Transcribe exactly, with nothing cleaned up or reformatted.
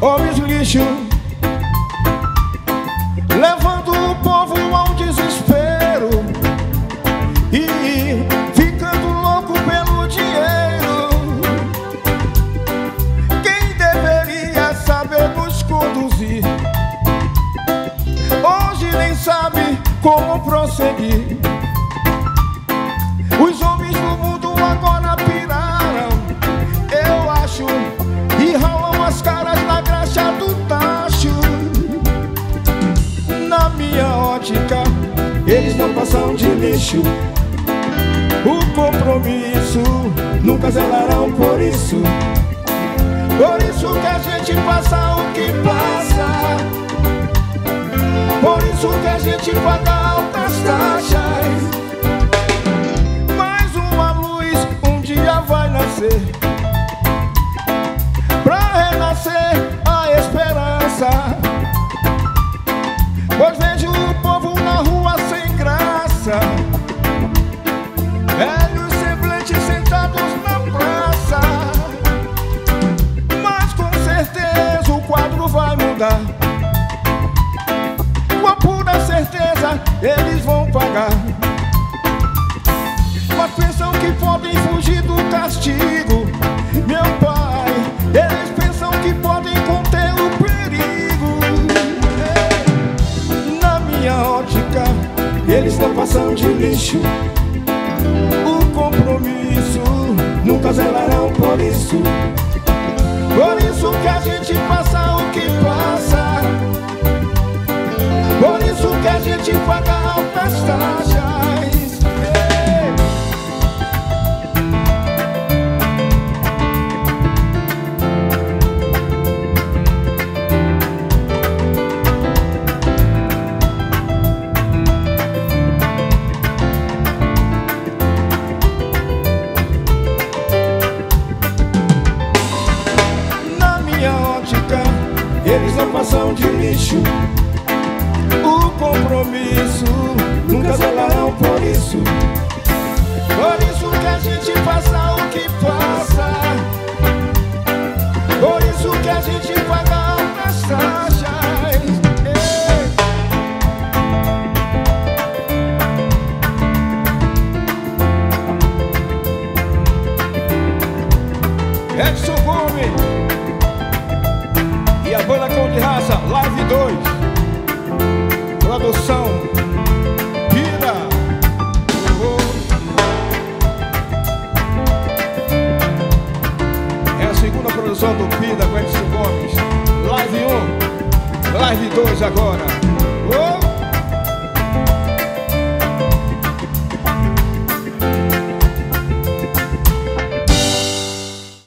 homens lixo, levando o povo ao desespero e ficando louco pelo dinheiro. Quem deveria saber nos conduzir, hoje nem sabe como prosseguir. Os homens do mundo agora piraram, eu acho, e ralam as caras na graxa do tacho. Na minha ótica, eles não passam de lixo. O compromisso nunca zelarão por isso. Por isso que a gente passa o que passa, por isso que a gente paga altas taxas. Mais uma luz um dia vai nascer, pra renascer a esperança. Pois vejo o povo na rua sem graça, velhos semblantes sentados na praça. Mas com certeza o quadro vai mudar, com a pura certeza eles vão pagar. Mas pensam que podem fugir do castigo, meu pai, eles pensam que podem conter o perigo. Na minha ótica, eles não passam de lixo. O compromisso nunca zelarão por isso. Por isso que a gente passa o que passa, por isso que a gente paga altas taxas. Eles não passam de lixo. O compromisso nunca zelarão por isso. Por isso que a gente passa o que passa, por isso que a gente paga altas taxas. Edson Gomes e a banda Cão de Raça, Live dois, produção Pira. É a segunda produção do Pira com Edson Gomes. Live um, Live dois agora.